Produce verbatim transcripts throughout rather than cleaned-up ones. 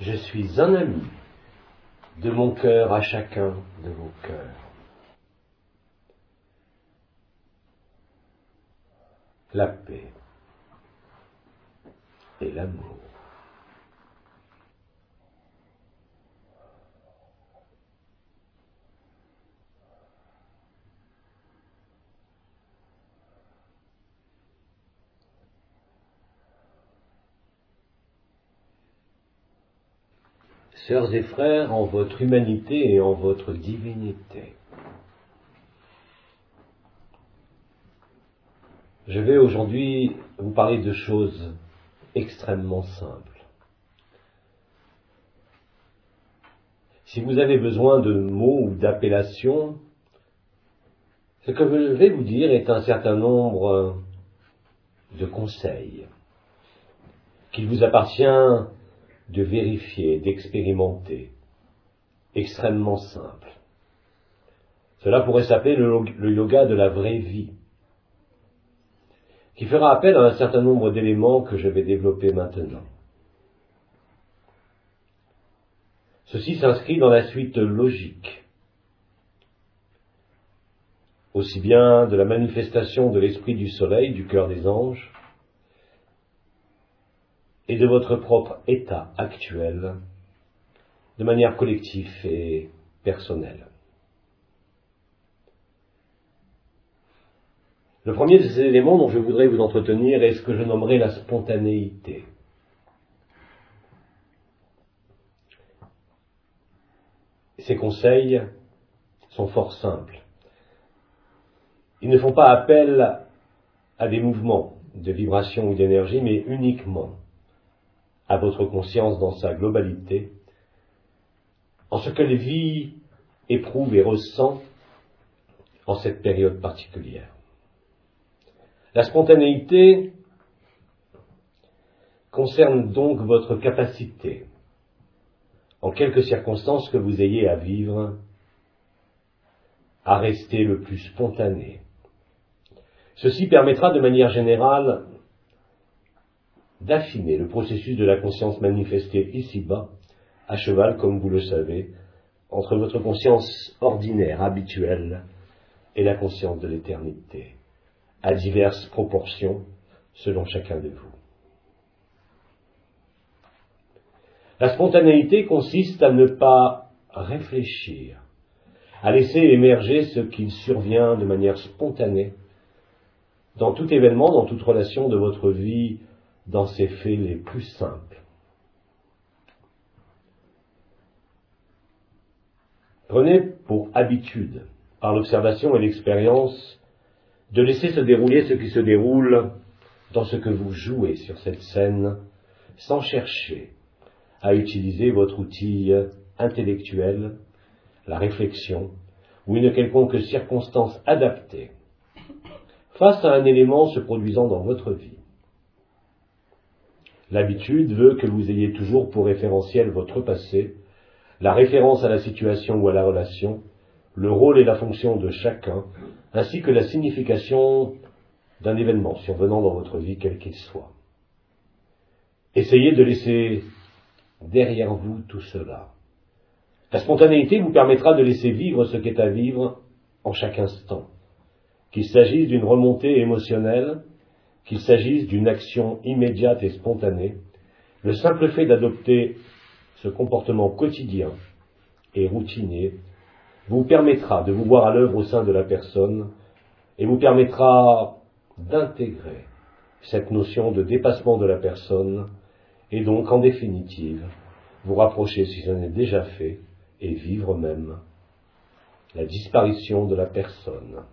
Je suis un ami de mon cœur à chacun de vos cœurs. La paix et l'amour. Sœurs et frères, en votre humanité et en votre divinité, je vais aujourd'hui vous parler de choses extrêmement simples. Si vous avez besoin de mots ou d'appellations, ce que je vais vous dire est un certain nombre de conseils qu'il vous appartient de vérifier, d'expérimenter, extrêmement simple. Cela pourrait s'appeler le, le yoga de la vraie vie, qui fera appel à un certain nombre d'éléments que je vais développer maintenant. Ceci s'inscrit dans la suite logique, aussi bien de la manifestation de l'esprit du soleil, du cœur des anges, et de votre propre état actuel, de manière collective et personnelle. Le premier de ces éléments dont je voudrais vous entretenir est ce que je nommerai la spontanéité. Ces conseils sont fort simples. Ils ne font pas appel à des mouvements de vibration ou d'énergie, mais uniquement à votre conscience dans sa globalité, en ce qu'elle vit, éprouve et ressent en cette période particulière. La spontanéité concerne donc votre capacité, en quelque circonstances que vous ayez à vivre, à rester le plus spontané. Ceci permettra de manière générale d'affiner le processus de la conscience manifestée ici-bas, à cheval, comme vous le savez, entre votre conscience ordinaire, habituelle, et la conscience de l'éternité, à diverses proportions, selon chacun de vous. La spontanéité consiste à ne pas réfléchir, à laisser émerger ce qu'il survient de manière spontanée, dans tout événement, dans toute relation de votre vie, dans ses faits les plus simples. Prenez pour habitude, par l'observation et l'expérience, de laisser se dérouler ce qui se déroule dans ce que vous jouez sur cette scène, sans chercher à utiliser votre outil intellectuel, la réflexion, ou une quelconque circonstance adaptée, face à un élément se produisant dans votre vie. L'habitude veut que vous ayez toujours pour référentiel votre passé, la référence à la situation ou à la relation, le rôle et la fonction de chacun, ainsi que la signification d'un événement survenant dans votre vie, quel qu'il soit. Essayez de laisser derrière vous tout cela. La spontanéité vous permettra de laisser vivre ce qu'est à vivre en chaque instant, qu'il s'agisse d'une remontée émotionnelle, qu'il s'agisse d'une action immédiate et spontanée. Le simple fait d'adopter ce comportement quotidien et routinier vous permettra de vous voir à l'œuvre au sein de la personne et vous permettra d'intégrer cette notion de dépassement de la personne et donc, en définitive, vous rapprocher, si ce n'est déjà fait, et vivre même la disparition de la personne.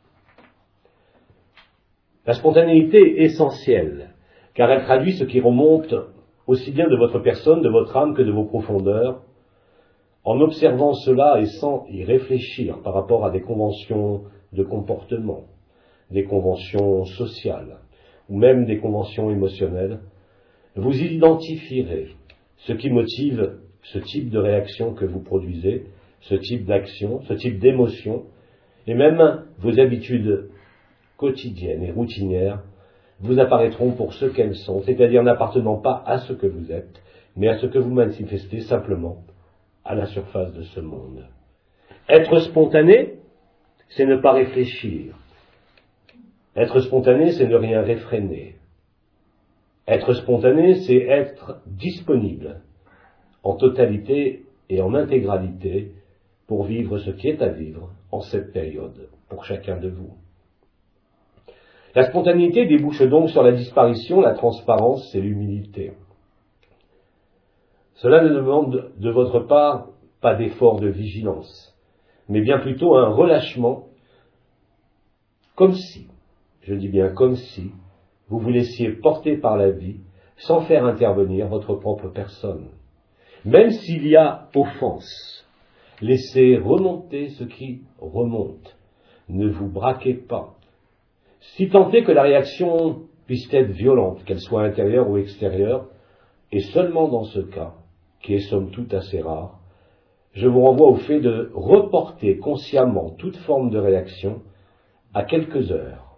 La spontanéité est essentielle, car elle traduit ce qui remonte aussi bien de votre personne, de votre âme, que de vos profondeurs. En observant cela et sans y réfléchir par rapport à des conventions de comportement, des conventions sociales, ou même des conventions émotionnelles, vous identifierez ce qui motive ce type de réaction que vous produisez, ce type d'action, ce type d'émotion, et même vos habitudes quotidiennes et routinières vous apparaîtront pour ce qu'elles sont, c'est-à-dire n'appartenant pas à ce que vous êtes, mais à ce que vous manifestez simplement à la surface de ce monde. Être spontané, c'est ne pas réfléchir. Être spontané, c'est ne rien réfréner. Être spontané, c'est être disponible en totalité et en intégralité pour vivre ce qui est à vivre en cette période, pour chacun de vous. La spontanéité débouche donc sur la disparition, la transparence et l'humilité. Cela ne demande de votre part pas d'effort de vigilance, mais bien plutôt un relâchement, comme si, je dis bien comme si, vous vous laissiez porter par la vie sans faire intervenir votre propre personne. Même s'il y a offense, laissez remonter ce qui remonte. Ne vous braquez pas. Si tant est que la réaction puisse être violente, qu'elle soit intérieure ou extérieure, et seulement dans ce cas, qui est somme toute assez rare, je vous renvoie au fait de reporter consciemment toute forme de réaction à quelques heures.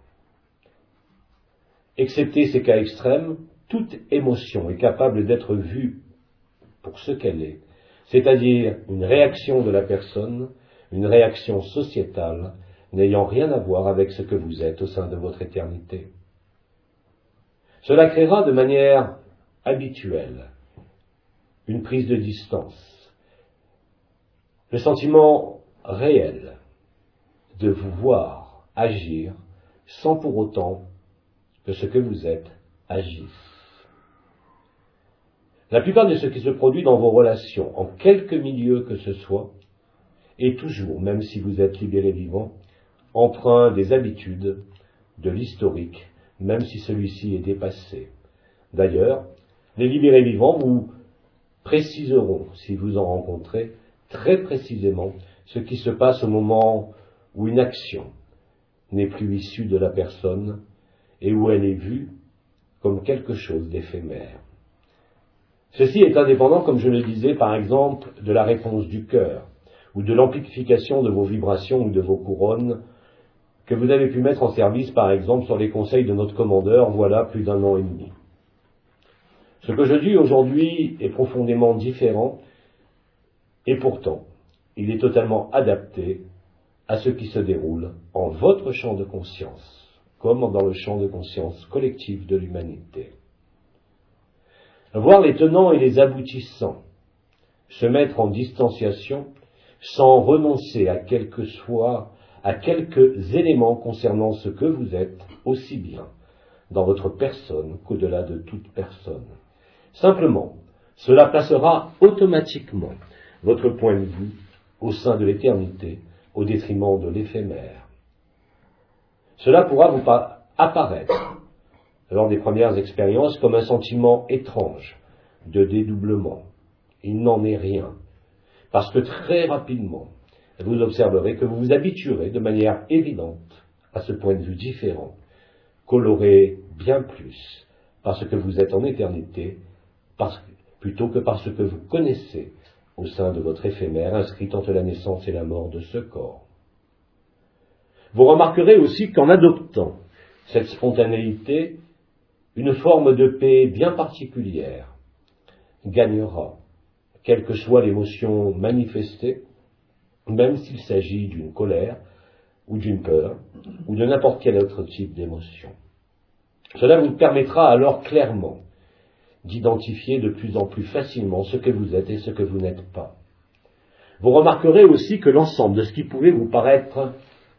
Excepté ces cas extrêmes, toute émotion est capable d'être vue pour ce qu'elle est, c'est-à-dire une réaction de la personne, une réaction sociétale, n'ayant rien à voir avec ce que vous êtes au sein de votre éternité. Cela créera de manière habituelle une prise de distance, le sentiment réel de vous voir agir sans pour autant que ce que vous êtes agisse. La plupart de ce qui se produit dans vos relations, en quelque milieu que ce soit, est toujours, même si vous êtes libéré vivant, empreint des habitudes, de l'historique, même si celui-ci est dépassé. D'ailleurs, les libérés vivants vous préciseront, si vous en rencontrez, très précisément ce qui se passe au moment où une action n'est plus issue de la personne et où elle est vue comme quelque chose d'éphémère. Ceci est indépendant, comme je le disais, par exemple, de la réponse du cœur ou de l'amplification de vos vibrations ou de vos couronnes que vous avez pu mettre en service, par exemple, sur les conseils de notre commandeur, voilà plus d'un an et demi. Ce que je dis aujourd'hui est profondément différent, et pourtant, il est totalement adapté à ce qui se déroule en votre champ de conscience, comme dans le champ de conscience collectif de l'humanité. Voir les tenants et les aboutissants se mettre en distanciation sans renoncer à quelque soit, à quelques éléments concernant ce que vous êtes, aussi bien dans votre personne qu'au-delà de toute personne. Simplement, cela placera automatiquement votre point de vue au sein de l'éternité, au détriment de l'éphémère. Cela pourra vous apparaître, lors des premières expériences, comme un sentiment étrange de dédoublement. Il n'en est rien, parce que très rapidement, vous observerez que vous vous habituerez de manière évidente à ce point de vue différent, coloré bien plus parce que vous êtes en éternité, parce, plutôt que parce que vous connaissez au sein de votre éphémère inscrit entre la naissance et la mort de ce corps. Vous remarquerez aussi qu'en adoptant cette spontanéité, une forme de paix bien particulière gagnera, quelle que soit l'émotion manifestée, même s'il s'agit d'une colère ou d'une peur ou de n'importe quel autre type d'émotion. Cela vous permettra alors clairement d'identifier de plus en plus facilement ce que vous êtes et ce que vous n'êtes pas. Vous remarquerez aussi que l'ensemble de ce qui pouvait vous paraître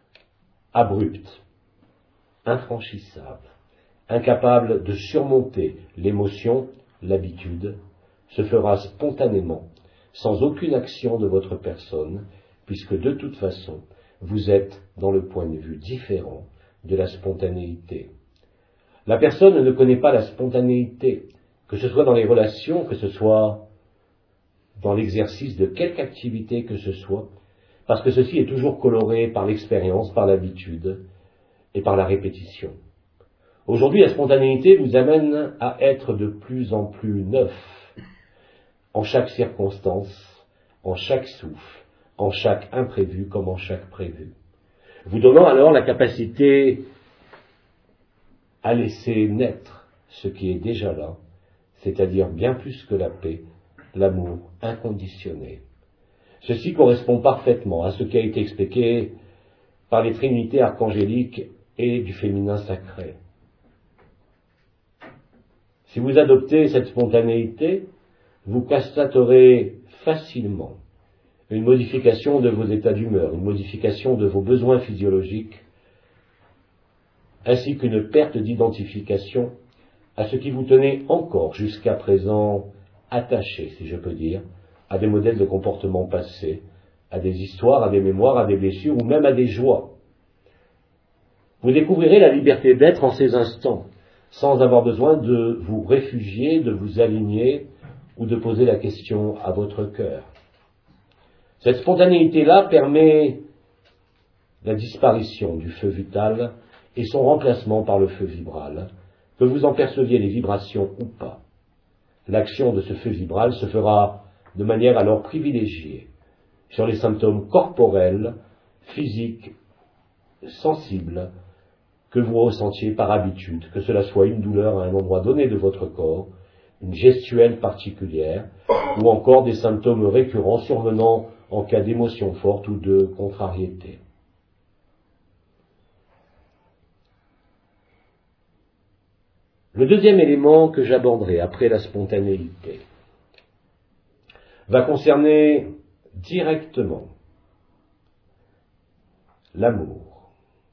abrupt, infranchissable, incapable de surmonter l'émotion, l'habitude, se fera spontanément, sans aucune action de votre personne, puisque de toute façon, vous êtes dans le point de vue différent de la spontanéité. La personne ne connaît pas la spontanéité, que ce soit dans les relations, que ce soit dans l'exercice de quelque activité que ce soit, parce que ceci est toujours coloré par l'expérience, par l'habitude et par la répétition. Aujourd'hui, la spontanéité vous amène à être de plus en plus neuf, en chaque circonstance, en chaque souffle, en chaque imprévu comme en chaque prévu, vous donnant alors la capacité à laisser naître ce qui est déjà là, c'est-à-dire bien plus que la paix, l'amour inconditionné. Ceci correspond parfaitement à ce qui a été expliqué par les trinités archangéliques et du féminin sacré. Si vous adoptez cette spontanéité, vous constaterez facilement une modification de vos états d'humeur, une modification de vos besoins physiologiques, ainsi qu'une perte d'identification à ce qui vous tenait encore jusqu'à présent attaché, si je peux dire, à des modèles de comportement passés, à des histoires, à des mémoires, à des blessures ou même à des joies. Vous découvrirez la liberté d'être en ces instants, sans avoir besoin de vous réfugier, de vous aligner ou de poser la question à votre cœur. Cette spontanéité-là permet la disparition du feu vital et son remplacement par le feu vibral, que vous en perceviez les vibrations ou pas. L'action de ce feu vibral se fera de manière alors privilégiée sur les symptômes corporels, physiques, sensibles, que vous ressentiez par habitude, que cela soit une douleur à un endroit donné de votre corps, une gestuelle particulière, ou encore des symptômes récurrents survenant en cas d'émotion forte ou de contrariété. Le deuxième élément que j'aborderai après la spontanéité va concerner directement l'amour.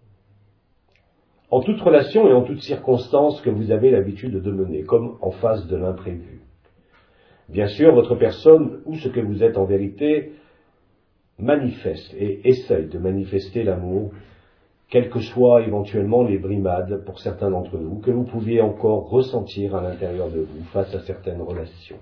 En toute relation et en toute circonstance que vous avez l'habitude de mener, comme en face de l'imprévu. Bien sûr, votre personne, ou ce que vous êtes en vérité, manifeste et essaye de manifester l'amour, quelles que soient éventuellement les brimades, pour certains d'entre vous, que vous pouviez encore ressentir à l'intérieur de vous face à certaines relations.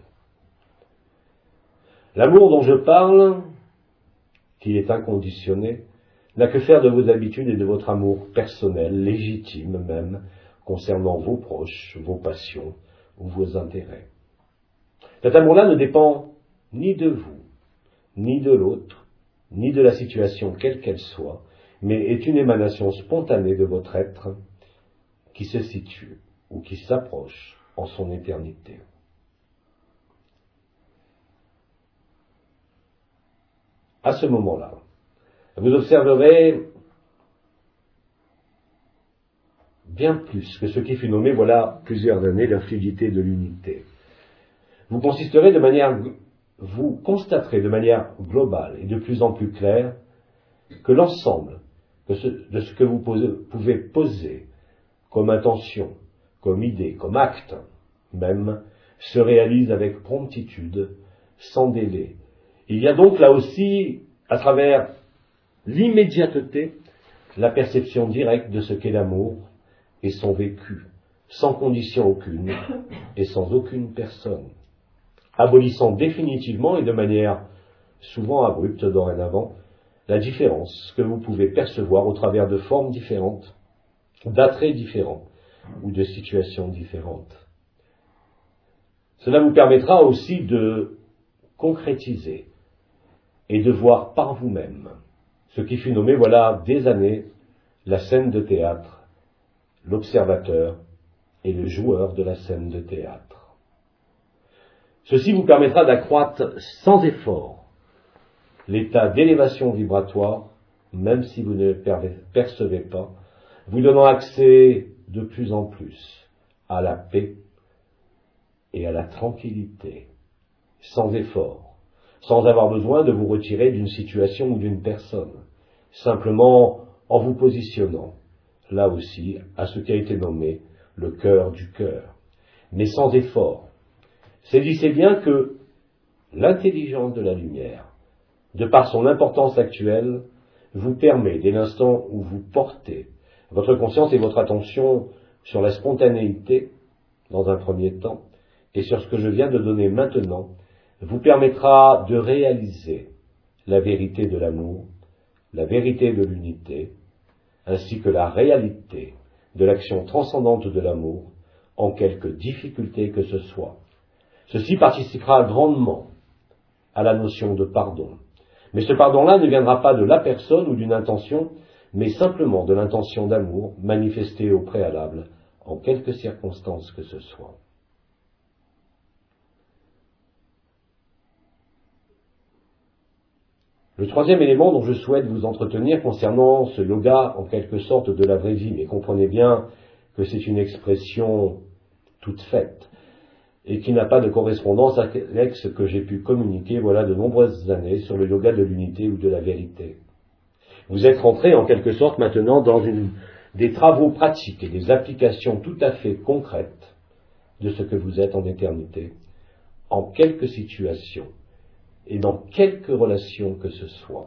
L'amour dont je parle, qui est inconditionné, n'a que faire de vos habitudes et de votre amour personnel, légitime même, concernant vos proches, vos passions ou vos intérêts. Cet amour-là ne dépend ni de vous, ni de l'autre, ni de la situation quelle qu'elle soit, mais est une émanation spontanée de votre être qui se situe ou qui s'approche en son éternité. À ce moment-là, vous observerez bien plus que ce qui fut nommé voilà plusieurs années la fluidité de l'unité. Vous consisterez de manière, vous constaterez de manière globale et de plus en plus claire que l'ensemble de ce, de ce que vous posez, pouvez poser comme intention, comme idée, comme acte même, se réalise avec promptitude, sans délai. Il y a donc là aussi, à travers l'immédiateté, la perception directe de ce qu'est l'amour et son vécu, sans condition aucune et sans aucune personne, abolissant définitivement et de manière souvent abrupte dorénavant la différence que vous pouvez percevoir au travers de formes différentes, d'attraits différents ou de situations différentes. Cela vous permettra aussi de concrétiser et de voir par vous-même ce qui fut nommé voilà des années la scène de théâtre, l'observateur et le joueur de la scène de théâtre. Ceci vous permettra d'accroître sans effort l'état d'élévation vibratoire, même si vous ne le percevez pas, vous donnant accès de plus en plus à la paix et à la tranquillité, sans effort, sans avoir besoin de vous retirer d'une situation ou d'une personne, simplement en vous positionnant, là aussi, à ce qui a été nommé le cœur du cœur, mais sans effort. Saisissez bien que l'intelligence de la lumière, de par son importance actuelle, vous permet, dès l'instant où vous portez votre conscience et votre attention sur la spontanéité, dans un premier temps, et sur ce que je viens de donner maintenant, vous permettra de réaliser la vérité de l'amour, la vérité de l'unité, ainsi que la réalité de l'action transcendante de l'amour, en quelque difficulté que ce soit. Ceci participera grandement à la notion de pardon. Mais ce pardon-là ne viendra pas de la personne ou d'une intention, mais simplement de l'intention d'amour manifestée au préalable, en quelque circonstance que ce soit. Le troisième élément dont je souhaite vous entretenir concernant ce yoga en quelque sorte de la vraie vie, mais comprenez bien que c'est une expression toute faite et qui n'a pas de correspondance avec ce que j'ai pu communiquer voilà de nombreuses années sur le yoga de l'unité ou de la vérité. Vous êtes rentré en quelque sorte maintenant dans une, des travaux pratiques et des applications tout à fait concrètes de ce que vous êtes en éternité, en quelques situations et dans quelque relation que ce soit.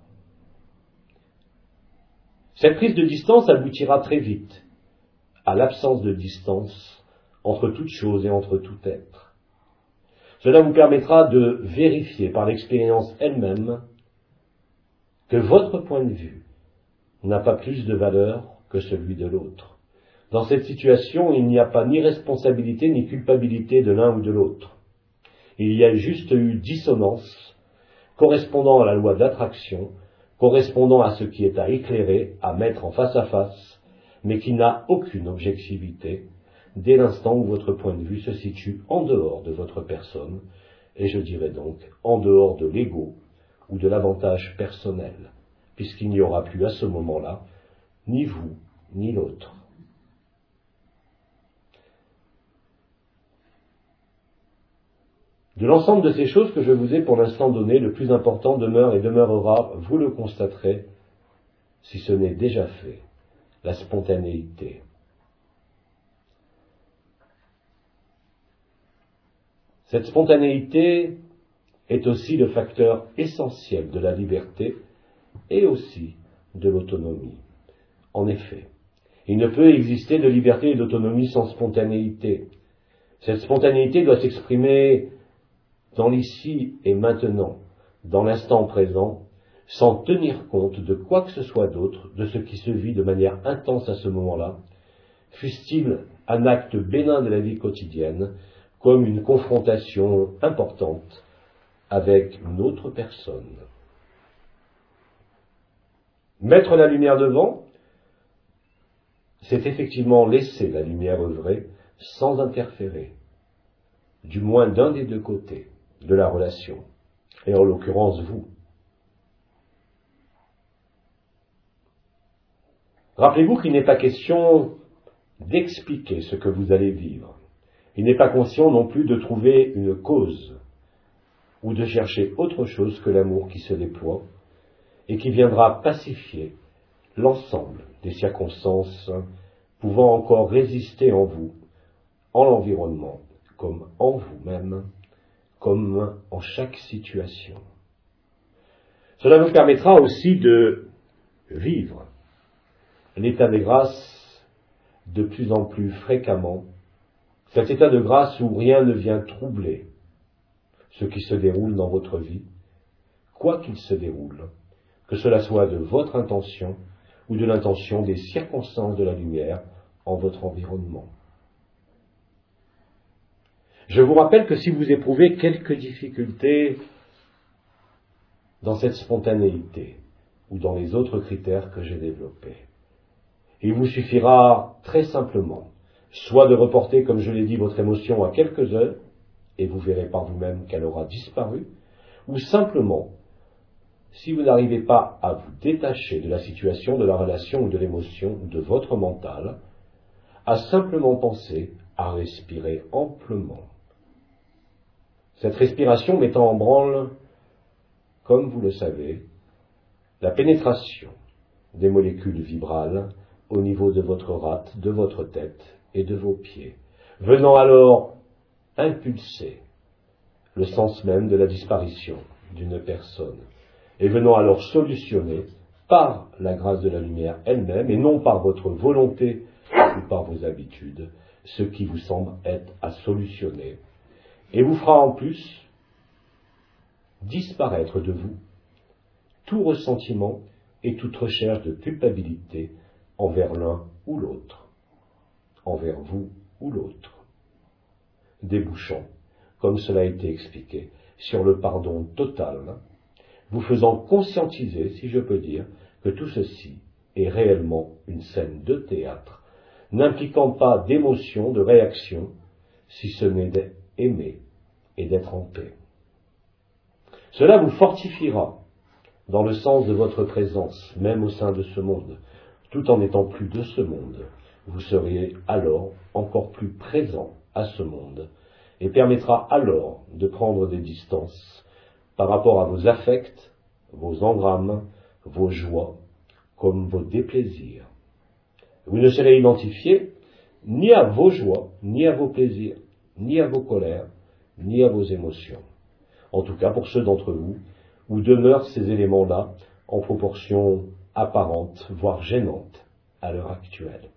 Cette prise de distance aboutira très vite à l'absence de distance entre toute chose et entre tout être. Cela vous permettra de vérifier par l'expérience elle-même que votre point de vue n'a pas plus de valeur que celui de l'autre. Dans cette situation, il n'y a pas ni responsabilité ni culpabilité de l'un ou de l'autre. Il y a juste eu dissonance correspondant à la loi d'attraction, correspondant à ce qui est à éclairer, à mettre en face à face, mais qui n'a aucune objectivité dès l'instant où votre point de vue se situe en dehors de votre personne, et je dirais donc en dehors de l'ego ou de l'avantage personnel, puisqu'il n'y aura plus à ce moment-là ni vous ni l'autre. De l'ensemble de ces choses que je vous ai pour l'instant données, le plus important demeure et demeurera, vous le constaterez, si ce n'est déjà fait, la spontanéité. Cette spontanéité est aussi le facteur essentiel de la liberté et aussi de l'autonomie. En effet, il ne peut exister de liberté et d'autonomie sans spontanéité. Cette spontanéité doit s'exprimer dans l'ici et maintenant, dans l'instant présent, sans tenir compte de quoi que ce soit d'autre, de ce qui se vit de manière intense à ce moment-là, fût-il un acte bénin de la vie quotidienne, comme une confrontation importante avec une autre personne. Mettre la lumière devant, c'est effectivement laisser la lumière œuvrer sans interférer, du moins d'un des deux côtés de la relation, et en l'occurrence vous. Rappelez-vous qu'il n'est pas question d'expliquer ce que vous allez vivre. Il n'est pas question non plus de trouver une cause ou de chercher autre chose que l'amour qui se déploie et qui viendra pacifier l'ensemble des circonstances pouvant encore résister en vous, en l'environnement, comme en vous-même, comme en chaque situation. Cela vous permettra aussi de vivre l'état de grâce de plus en plus fréquemment, cet état de grâce où rien ne vient troubler ce qui se déroule dans votre vie, quoi qu'il se déroule, que cela soit de votre intention ou de l'intention des circonstances de la lumière en votre environnement. Je vous rappelle que si vous éprouvez quelques difficultés dans cette spontanéité ou dans les autres critères que j'ai développés, il vous suffira très simplement soit de reporter, comme je l'ai dit, votre émotion à quelques heures, et vous verrez par vous-même qu'elle aura disparu, ou simplement, si vous n'arrivez pas à vous détacher de la situation, de la relation ou de l'émotion, de votre mental, à simplement penser à respirer amplement. Cette respiration mettant en branle, comme vous le savez, la pénétration des molécules vibrales au niveau de votre rate, de votre tête et de vos pieds, venant alors impulser le sens même de la disparition d'une personne, et venant alors solutionner par la grâce de la lumière elle-même, et non par votre volonté ou par vos habitudes, ce qui vous semble être à solutionner, et vous fera en plus disparaître de vous tout ressentiment et toute recherche de culpabilité envers l'un ou l'autre, envers vous ou l'autre, débouchant, comme cela a été expliqué, sur le pardon total, vous faisant conscientiser, si je peux dire, que tout ceci est réellement une scène de théâtre, n'impliquant pas d'émotion, de réaction, si ce n'est d'aimer et d'être en paix. Cela vous fortifiera dans le sens de votre présence, même au sein de ce monde, tout en n'étant plus de ce monde, vous seriez alors encore plus présent à ce monde, et permettra alors de prendre des distances par rapport à vos affects, vos engrammes, vos joies, comme vos déplaisirs. Vous ne serez identifié ni à vos joies, ni à vos plaisirs, ni à vos colères, ni à vos émotions. En tout cas pour ceux d'entre vous où demeurent ces éléments-là en proportion apparente, voire gênante, à l'heure actuelle.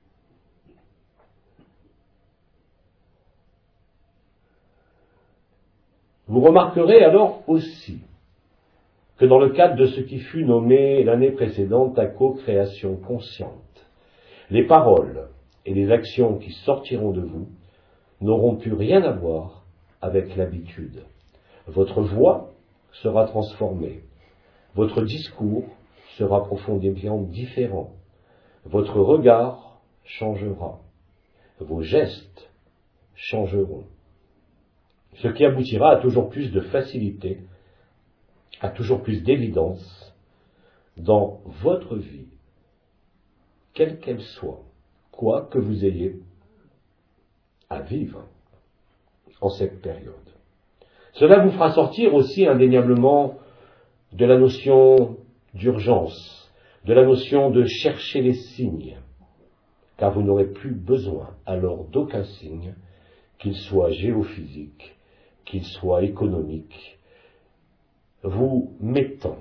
Vous remarquerez alors aussi que dans le cadre de ce qui fut nommé l'année précédente la co-création consciente, les paroles et les actions qui sortiront de vous n'auront plus rien à voir avec l'habitude. Votre voix sera transformée, votre discours sera profondément différent, votre regard changera, vos gestes changeront, ce qui aboutira à toujours plus de facilité, à toujours plus d'évidence dans votre vie, quelle qu'elle soit, quoi que vous ayez à vivre en cette période. Cela vous fera sortir aussi indéniablement de la notion d'urgence, de la notion de chercher les signes, car vous n'aurez plus besoin alors d'aucun signe, qu'il soit géophysique, qu'il soit économique, vous mettant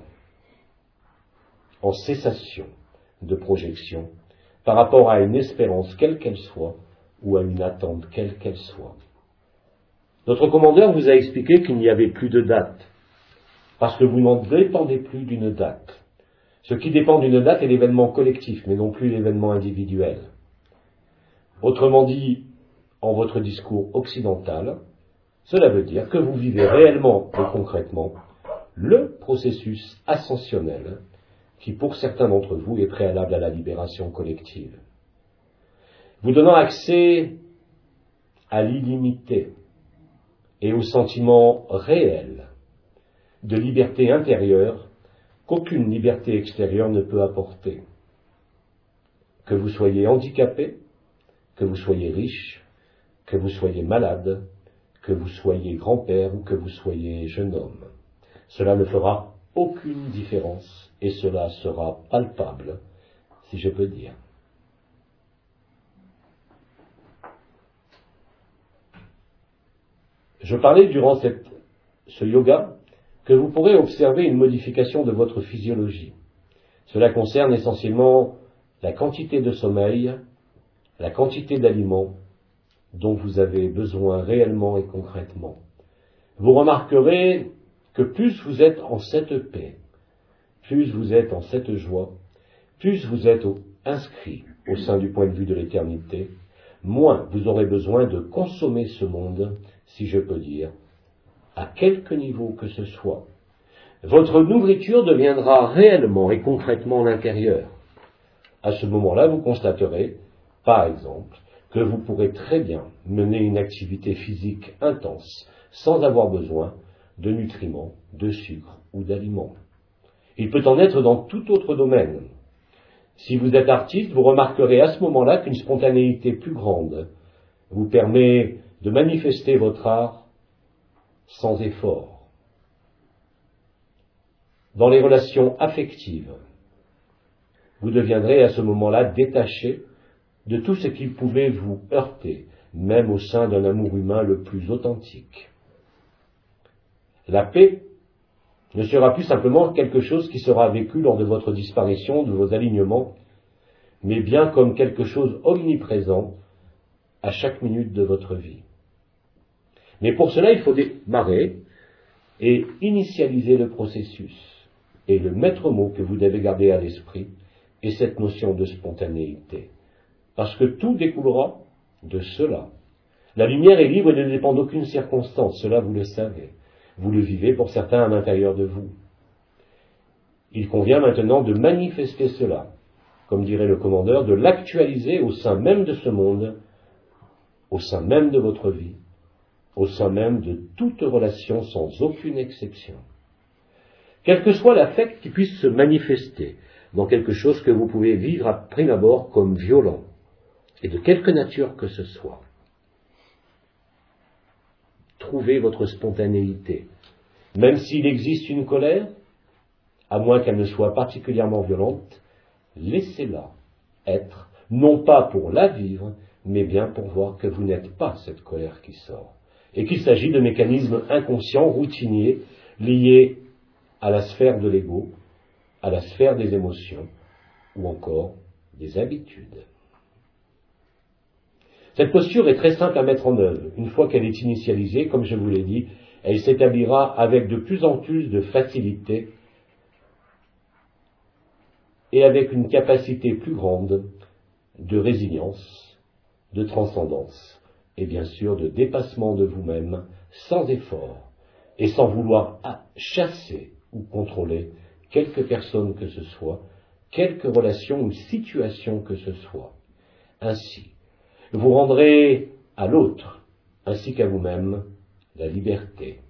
en cessation de projection par rapport à une espérance quelle qu'elle soit ou à une attente quelle qu'elle soit. Notre commandeur vous a expliqué qu'il n'y avait plus de date, parce que vous n'en dépendez plus d'une date. Ce qui dépend d'une date est l'événement collectif, mais non plus l'événement individuel. Autrement dit, en votre discours occidental, cela veut dire que vous vivez réellement et concrètement le processus ascensionnel qui, pour certains d'entre vous, est préalable à la libération collective. Vous donnant accès à l'illimité et au sentiment réel de liberté intérieure qu'aucune liberté extérieure ne peut apporter. Que vous soyez handicapé, que vous soyez riche, que vous soyez malade, que vous soyez grand-père ou que vous soyez jeune homme. Cela ne fera aucune différence et cela sera palpable, si je peux dire. Je parlais durant cette, ce yoga que vous pourrez observer une modification de votre physiologie. Cela concerne essentiellement la quantité de sommeil, la quantité d'aliments dont vous avez besoin réellement et concrètement. Vous remarquerez que plus vous êtes en cette paix, plus vous êtes en cette joie, plus vous êtes inscrit au sein du point de vue de l'éternité, moins vous aurez besoin de consommer ce monde, si je peux dire, à quelque niveau que ce soit. Votre nourriture deviendra réellement et concrètement l'intérieur. À ce moment-là, vous constaterez, par exemple, que vous pourrez très bien mener une activité physique intense sans avoir besoin de nutriments, de sucre ou d'aliments. Il peut en être dans tout autre domaine. Si vous êtes artiste, vous remarquerez à ce moment-là qu'une spontanéité plus grande vous permet de manifester votre art sans effort. Dans les relations affectives, vous deviendrez à ce moment-là détaché de tout ce qui pouvait vous heurter, même au sein d'un amour humain le plus authentique. La paix ne sera plus simplement quelque chose qui sera vécu lors de votre disparition, de vos alignements, mais bien comme quelque chose omniprésent à chaque minute de votre vie. Mais pour cela, il faut démarrer et initialiser le processus. Et le maître mot que vous devez garder à l'esprit est cette notion de spontanéité. Parce que tout découlera de cela. La lumière est libre et ne dépend d'aucune circonstance, cela vous le savez. Vous le vivez pour certains à l'intérieur de vous. Il convient maintenant de manifester cela, comme dirait le commandeur, de l'actualiser au sein même de ce monde, au sein même de votre vie, au sein même de toute relation sans aucune exception. quel que soit l'affect qui puisse se manifester dans quelque chose que vous pouvez vivre à prime abord comme violent, et de quelque nature que ce soit. Trouvez votre spontanéité. Même s'il existe une colère, à moins qu'elle ne soit particulièrement violente, laissez-la être, non pas pour la vivre, mais bien pour voir que vous n'êtes pas cette colère qui sort, et qu'il s'agit de mécanismes inconscients, routiniers, liés à la sphère de l'ego, à la sphère des émotions, ou encore des habitudes. Cette posture est très simple à mettre en œuvre. Une fois qu'elle est initialisée, comme je vous l'ai dit, elle s'établira avec de plus en plus de facilité et avec une capacité plus grande de résilience, de transcendance et bien sûr de dépassement de vous-même sans effort et sans vouloir chasser ou contrôler quelque personne que ce soit, quelque relation ou situation que ce soit. Ainsi, vous rendrez à l'autre, ainsi qu'à vous-même, la liberté.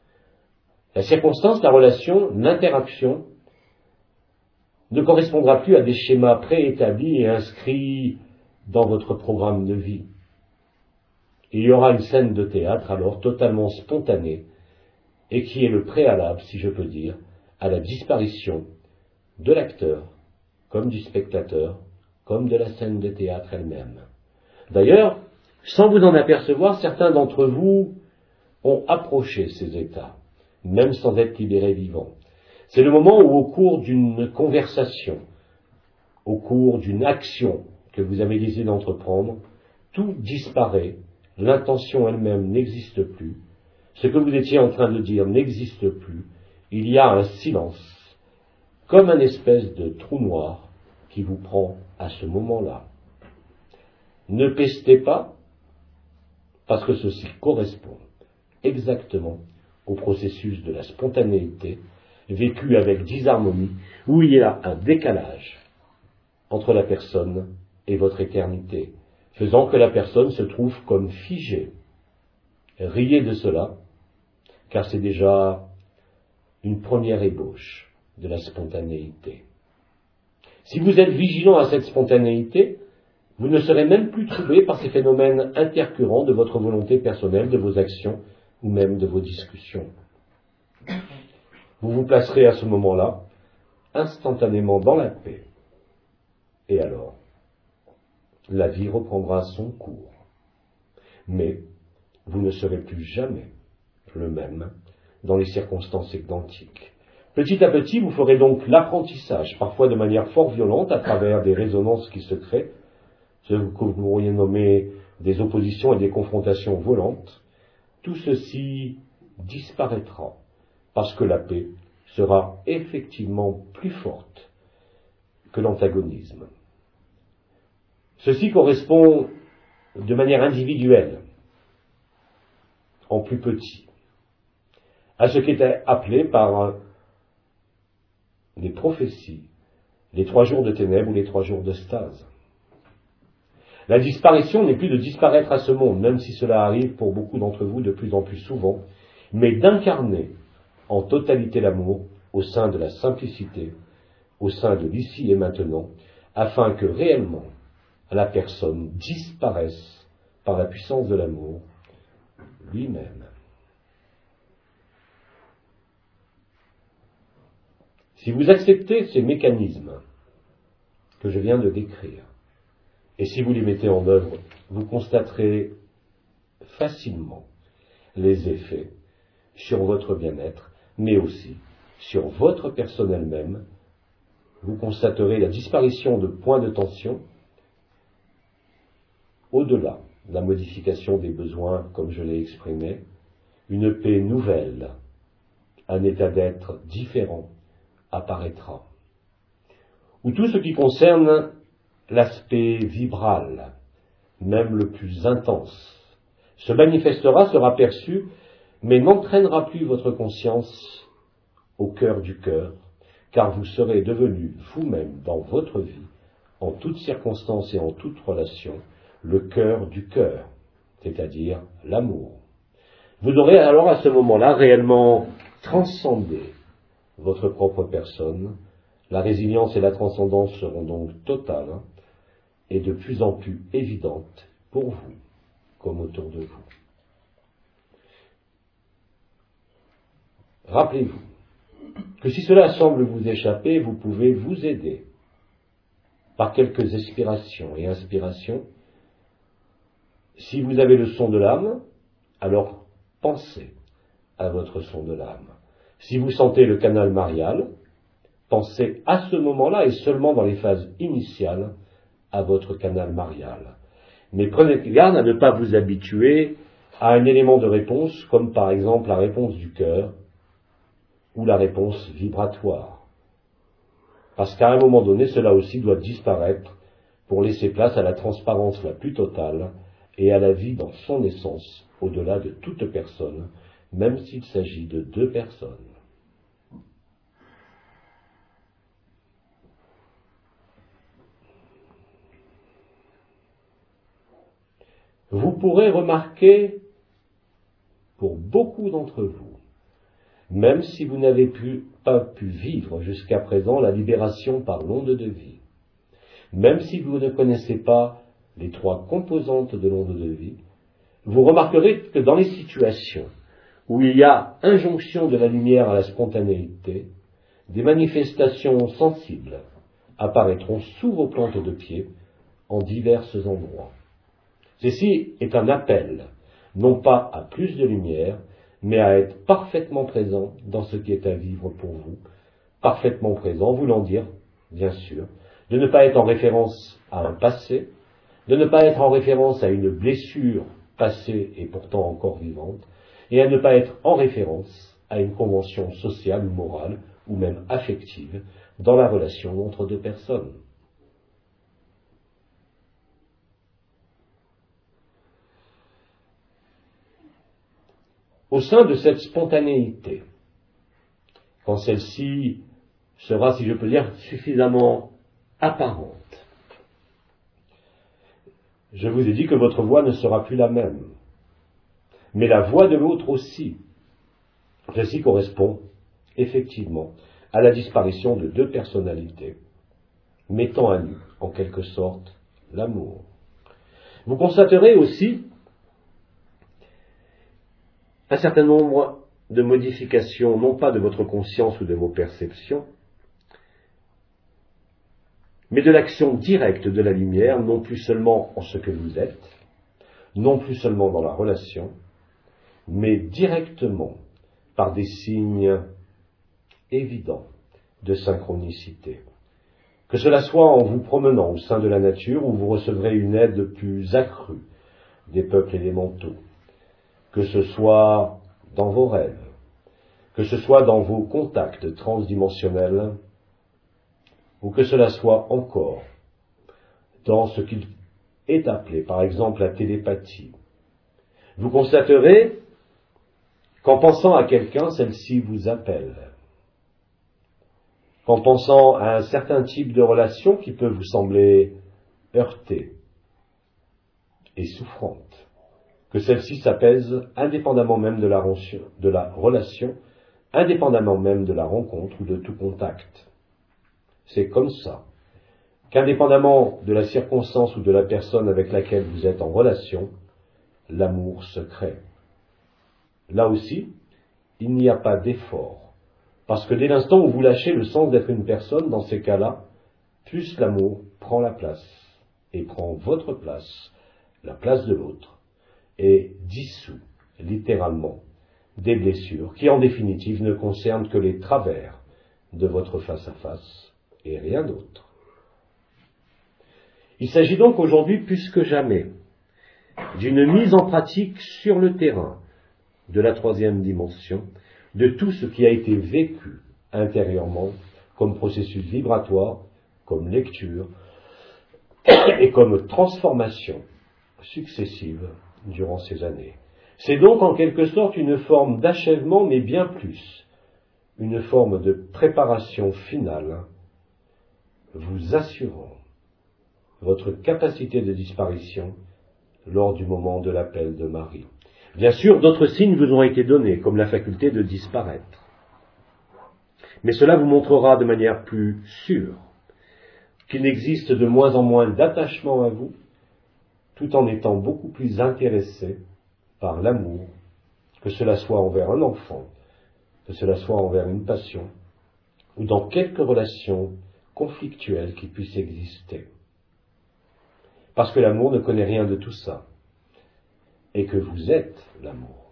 La circonstance, la relation, l'interaction ne correspondra plus à des schémas préétablis et inscrits dans votre programme de vie. Il y aura une scène de théâtre alors totalement spontanée et qui est le préalable, si je peux dire, à la disparition de l'acteur, comme du spectateur, comme de la scène de théâtre elle-même. D'ailleurs, sans vous en apercevoir, certains d'entre vous ont approché ces états, même sans être libérés vivants. C'est le moment où, au cours d'une conversation, au cours d'une action que vous avez décidé d'entreprendre, tout disparaît, l'intention elle-même n'existe plus, ce que vous étiez en train de dire n'existe plus, il y a un silence, comme un espèce de trou noir qui vous prend à ce moment-là. Ne pestez pas, parce que ceci correspond exactement au processus de la spontanéité, vécu avec disharmonie, où il y a un décalage entre la personne et votre éternité, faisant que la personne se trouve comme figée. Riez de cela, car c'est déjà une première ébauche de la spontanéité. Si vous êtes vigilant à cette spontanéité, vous ne serez même plus troublé par ces phénomènes intercurrents de votre volonté personnelle, de vos actions ou même de vos discussions. Vous vous placerez à ce moment-là instantanément dans la paix. Et alors, la vie reprendra son cours. Mais vous ne serez plus jamais le même dans les circonstances identiques. Petit à petit, vous ferez donc l'apprentissage, parfois de manière fort violente, à travers des résonances qui se créent, ce que vous pourriez nommer des oppositions et des confrontations volantes. Tout ceci disparaîtra, parce que la paix sera effectivement plus forte que l'antagonisme. Ceci correspond de manière individuelle, en plus petit, à ce qui était appelé par les prophéties, les trois jours de ténèbres ou les trois jours de stase. La disparition n'est plus de disparaître à ce monde, même si cela arrive pour beaucoup d'entre vous de plus en plus souvent, mais d'incarner en totalité l'amour au sein de la simplicité, au sein de l'ici et maintenant, afin que réellement la personne disparaisse par la puissance de l'amour lui-même. Si vous acceptez ces mécanismes que je viens de décrire, et si vous les mettez en œuvre, vous constaterez facilement les effets sur votre bien-être, mais aussi sur votre personne elle-même. Vous constaterez la disparition de points de tension, au-delà de la modification des besoins, comme je l'ai exprimé, une paix nouvelle, un état d'être différent apparaîtra. Où tout ce qui concerne l'aspect vibral, même le plus intense, se manifestera, sera perçu, mais n'entraînera plus votre conscience au cœur du cœur, car vous serez devenu vous-même dans votre vie, en toutes circonstances et en toute relation, le cœur du cœur, c'est-à-dire l'amour. Vous aurez alors à ce moment-là réellement transcendé votre propre personne. La résilience et la transcendance seront donc totales et de plus en plus évidentes pour vous, comme autour de vous. Rappelez-vous que si cela semble vous échapper, vous pouvez vous aider par quelques expirations et inspirations. Si vous avez le son de l'âme, alors pensez à votre son de l'âme. Si vous sentez le canal marial, pensez à ce moment-là et seulement dans les phases initiales à votre canal marial. Mais prenez garde à ne pas vous habituer à un élément de réponse, comme par exemple la réponse du cœur ou la réponse vibratoire. Parce qu'à un moment donné, cela aussi doit disparaître pour laisser place à la transparence la plus totale et à la vie dans son essence, au-delà de toute personne, même s'il s'agit de deux personnes. Vous pourrez remarquer, pour beaucoup d'entre vous, même si vous n'avez pu, pas pu vivre jusqu'à présent la libération par l'onde de vie, même si vous ne connaissez pas les trois composantes de l'onde de vie, vous remarquerez que dans les situations où il y a injonction de la lumière à la spontanéité, des manifestations sensibles apparaîtront sous vos plantes de pied en divers endroits. Ceci est un appel, non pas à plus de lumière, mais à être parfaitement présent dans ce qui est à vivre pour vous, parfaitement présent, voulant dire, bien sûr, de ne pas être en référence à un passé, de ne pas être en référence à une blessure passée et pourtant encore vivante, et à ne pas être en référence à une convention sociale ou morale, ou même affective, dans la relation entre deux personnes. Au sein de cette spontanéité, quand celle-ci sera, si je peux dire, suffisamment apparente, je vous ai dit que votre voix ne sera plus la même, mais la voix de l'autre aussi. Ceci correspond effectivement à la disparition de deux personnalités, mettant à nu, en quelque sorte, l'amour. Vous constaterez aussi un certain nombre de modifications, non pas de votre conscience ou de vos perceptions, mais de l'action directe de la lumière, non plus seulement en ce que vous êtes, non plus seulement dans la relation, mais directement par des signes évidents de synchronicité. Que cela soit en vous promenant au sein de la nature, où vous recevrez une aide plus accrue des peuples élémentaux, que ce soit dans vos rêves, que ce soit dans vos contacts transdimensionnels, ou que cela soit encore dans ce qu'il est appelé, par exemple, la télépathie. Vous constaterez qu'en pensant à quelqu'un, celle-ci vous appelle. Qu'en pensant à un certain type de relation qui peut vous sembler heurtée et souffrante, que celle-ci s'apaise indépendamment même de la, de la relation, indépendamment même de la rencontre ou de tout contact. C'est comme ça qu'indépendamment de la circonstance ou de la personne avec laquelle vous êtes en relation, l'amour se crée. Là aussi, il n'y a pas d'effort, parce que dès l'instant où vous lâchez le sens d'être une personne, dans ces cas-là, plus l'amour prend la place, et prend votre place, la place de l'autre, et dissout, littéralement, des blessures qui, en définitive, ne concernent que les travers de votre face-à-face et rien d'autre. Il s'agit donc aujourd'hui, plus que jamais, d'une mise en pratique sur le terrain de la troisième dimension, de tout ce qui a été vécu intérieurement comme processus vibratoire, comme lecture et comme transformation successive durant ces années. C'est donc en quelque sorte une forme d'achèvement, mais bien plus, une forme de préparation finale, vous assurant votre capacité de disparition lors du moment de l'appel de Marie. Bien sûr, d'autres signes vous ont été donnés, comme la faculté de disparaître. Mais cela vous montrera de manière plus sûre qu'il n'existe de moins en moins d'attachement à vous, tout en étant beaucoup plus intéressé par l'amour, que cela soit envers un enfant, que cela soit envers une passion, ou dans quelque relation conflictuelle qui puisse exister. Parce que l'amour ne connaît rien de tout ça, et que vous êtes l'amour.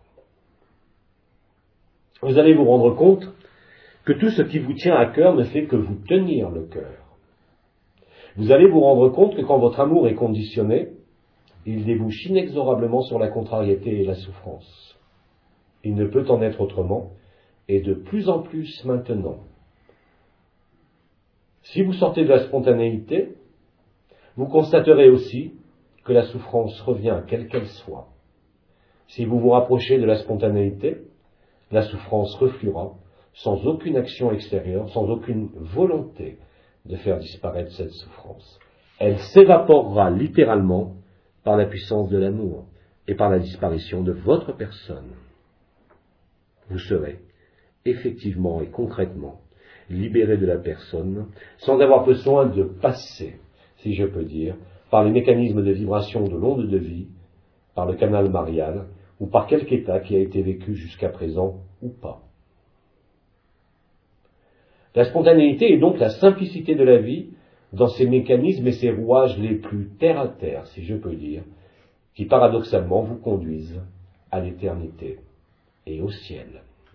Vous allez vous rendre compte que tout ce qui vous tient à cœur ne fait que vous tenir le cœur. Vous allez vous rendre compte que quand votre amour est conditionné, il débouche inexorablement sur la contrariété et la souffrance. Il ne peut en être autrement, et de plus en plus maintenant. Si vous sortez de la spontanéité, vous constaterez aussi que la souffrance revient, quelle qu'elle soit. Si vous vous rapprochez de la spontanéité, la souffrance refluera, sans aucune action extérieure, sans aucune volonté de faire disparaître cette souffrance. Elle s'évaporera littéralement par la puissance de l'amour et par la disparition de votre personne. Vous serez effectivement et concrètement libéré de la personne, sans avoir besoin de passer, si je peux dire, par les mécanismes de vibration de l'onde de vie, par le canal marial, ou par quelque état qui a été vécu jusqu'à présent ou pas. La spontanéité est donc la simplicité de la vie dans ses mécanismes et ses rouages les plus terre à terre, si je peux dire, qui paradoxalement vous conduisent à l'éternité et au ciel.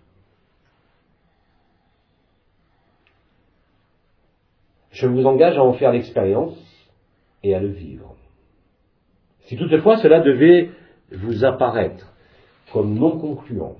Je vous engage à en faire l'expérience et à le vivre. Si toutefois cela devait vous apparaître comme non concluant,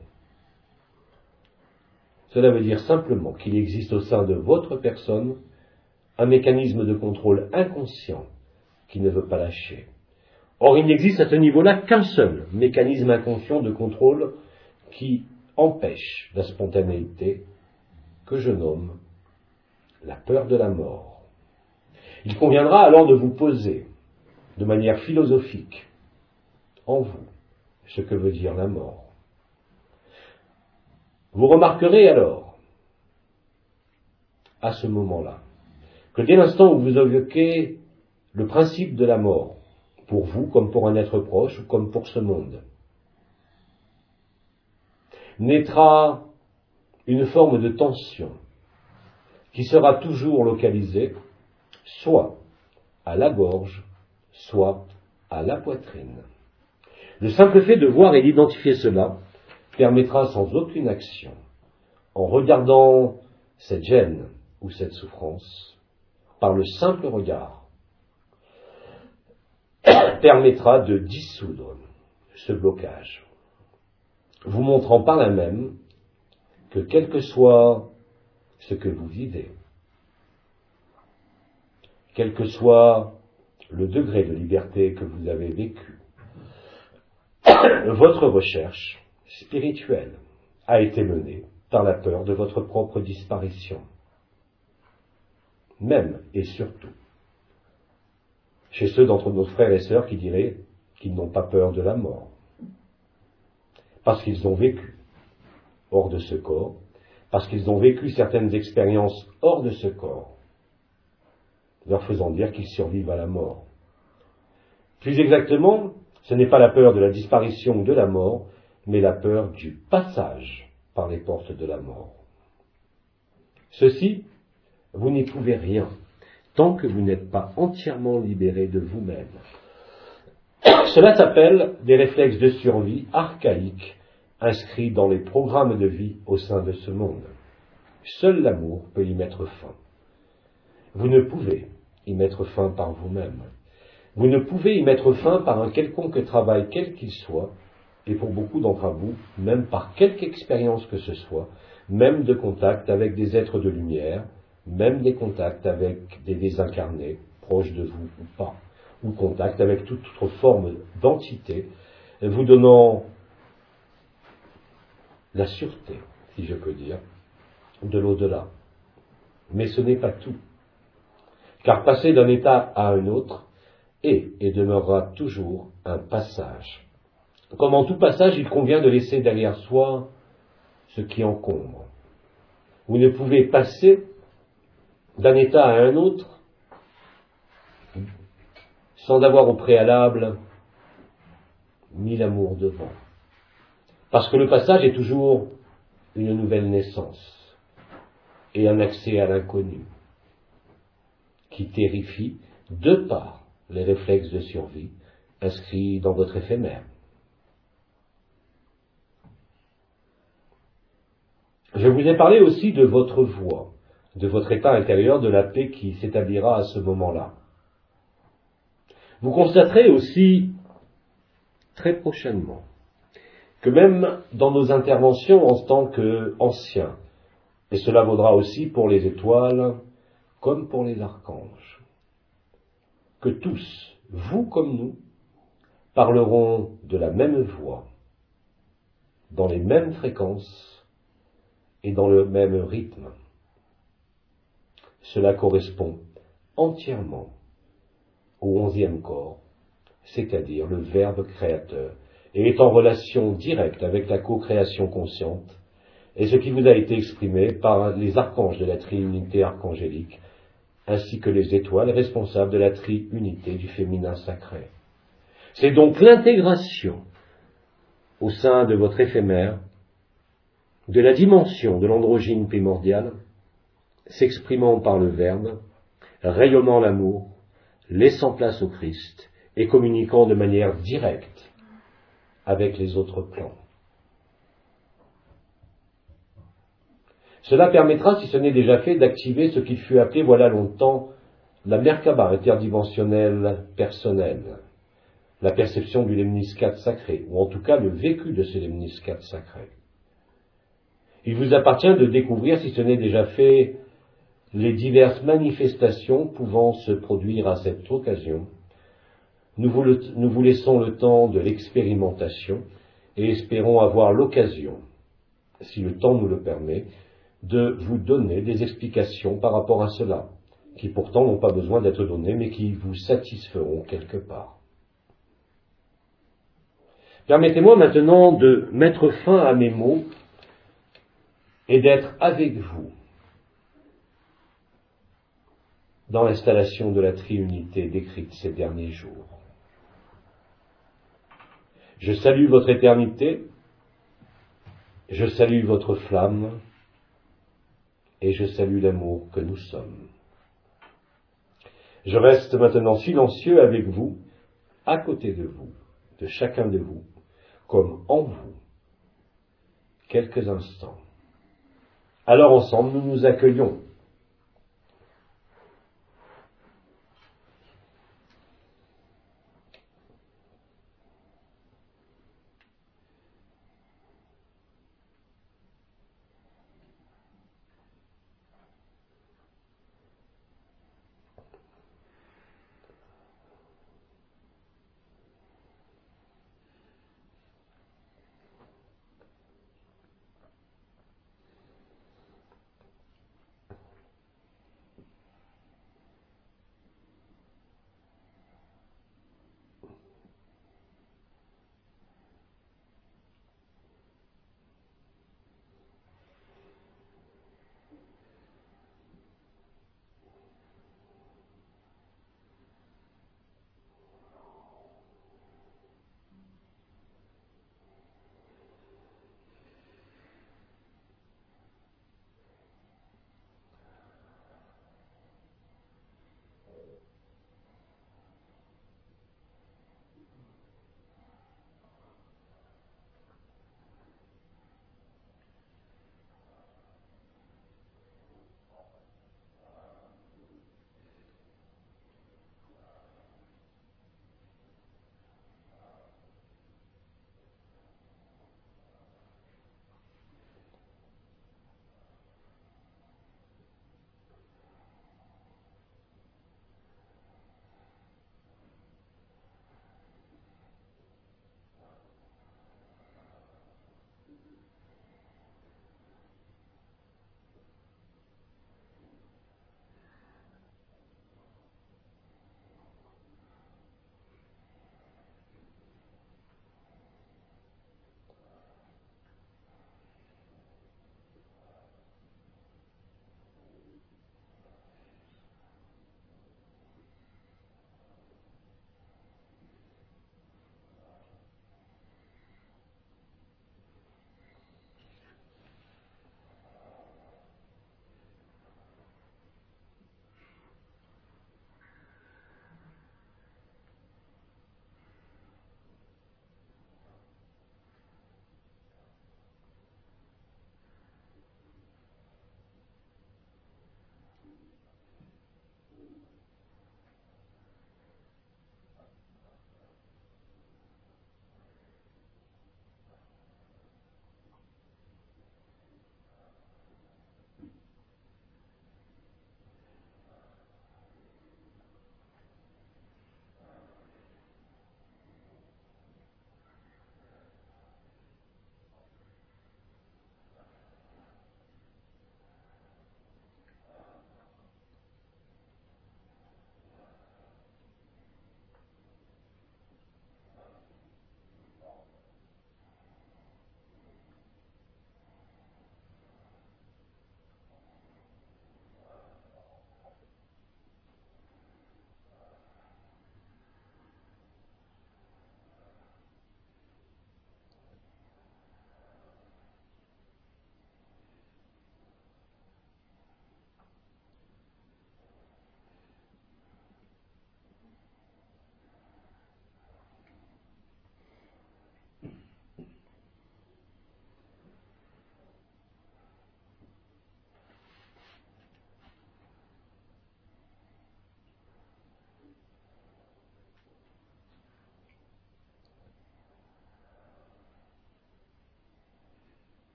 cela veut dire simplement qu'il existe au sein de votre personne un mécanisme de contrôle inconscient qui ne veut pas lâcher. Or, il n'existe à ce niveau-là qu'un seul mécanisme inconscient de contrôle qui empêche la spontanéité, que je nomme la peur de la mort. Il conviendra alors de vous poser, de manière philosophique, en vous, ce que veut dire la mort. Vous remarquerez alors, à ce moment-là, que dès l'instant où vous évoquez le principe de la mort, pour vous comme pour un être proche ou comme pour ce monde, naîtra une forme de tension qui sera toujours localisée soit à la gorge, soit à la poitrine. Le simple fait de voir et d'identifier cela permettra sans aucune action, en regardant cette gêne ou cette souffrance, par le simple regard, permettra de dissoudre ce blocage, vous montrant par là même que quel que soit ce que vous vivez, quel que soit le degré de liberté que vous avez vécu, votre recherche spirituelle a été menée par la peur de votre propre disparition, même et surtout chez ceux d'entre nos frères et sœurs qui diraient qu'ils n'ont pas peur de la mort, parce qu'ils ont vécu hors de ce corps, parce qu'ils ont vécu certaines expériences hors de ce corps, leur faisant dire qu'ils survivent à la mort. Plus exactement, ce n'est pas la peur de la disparition ou de la mort, mais la peur du passage par les portes de la mort. Ceci, vous n'y pouvez rien, tant que vous n'êtes pas entièrement libéré de vous-même. Cela s'appelle des réflexes de survie archaïques, inscrits dans les programmes de vie au sein de ce monde. Seul l'amour peut y mettre fin. Vous ne pouvez y mettre fin par vous-même. Vous ne pouvez y mettre fin par un quelconque travail, quel qu'il soit, et pour beaucoup d'entre vous, même par quelque expérience que ce soit, même de contact avec des êtres de lumière, même des contacts avec des désincarnés, proches de vous ou pas, ou contact avec toute autre forme d'entité, vous donnant la sûreté, si je peux dire, de l'au-delà. Mais ce n'est pas tout. Car passer d'un état à un autre est et demeurera toujours un passage. Comme en tout passage, il convient de laisser derrière soi ce qui encombre. Vous ne pouvez passer d'un état à un autre sans avoir au préalable mis l'amour devant. Parce que le passage est toujours une nouvelle naissance et un accès à l'inconnu qui terrifie de par les réflexes de survie inscrits dans votre éphémère. Je vous ai parlé aussi de votre voie, de votre état intérieur, de la paix qui s'établira à ce moment-là. Vous constaterez aussi très prochainement que même dans nos interventions en tant qu'anciens, et cela vaudra aussi pour les étoiles comme pour les archanges, que tous, vous comme nous, parleront de la même voix, dans les mêmes fréquences et dans le même rythme. Cela correspond entièrement au onzième corps, c'est-à-dire le Verbe créateur, et est en relation directe avec la co-création consciente, et ce qui vous a été exprimé par les archanges de la triunité archangélique, ainsi que les étoiles responsables de la triunité du féminin sacré. C'est donc l'intégration au sein de votre éphémère de la dimension de l'androgyne primordiale, s'exprimant par le Verbe, rayonnant l'amour, laissant place au Christ et communiquant de manière directe avec les autres plans. Cela permettra, si ce n'est déjà fait, d'activer ce qui fut appelé voilà longtemps la Merkaba interdimensionnelle personnelle, la perception du lemniscate sacré, ou en tout cas le vécu de ce lemniscate sacré. Il vous appartient de découvrir, si ce n'est déjà fait, les diverses manifestations pouvant se produire à cette occasion. Nous vous, le, nous vous laissons le temps de l'expérimentation et espérons avoir l'occasion, si le temps nous le permet, de vous donner des explications par rapport à cela, qui pourtant n'ont pas besoin d'être données, mais qui vous satisferont quelque part. Permettez-moi maintenant de mettre fin à mes mots et d'être avec vous dans l'installation de la triunité décrite ces derniers jours. Je salue votre éternité, je salue votre flamme, et je salue l'amour que nous sommes. Je reste maintenant silencieux avec vous, à côté de vous, de chacun de vous, comme en vous, quelques instants. Alors ensemble, nous nous accueillons.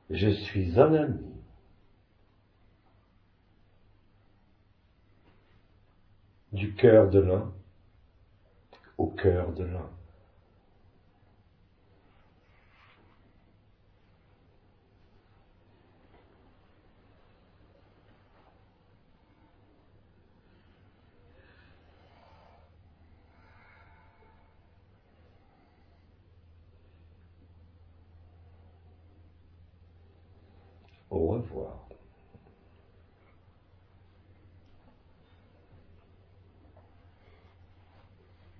Je suis un ami. Du cœur de l'un au cœur de l'un. Au revoir.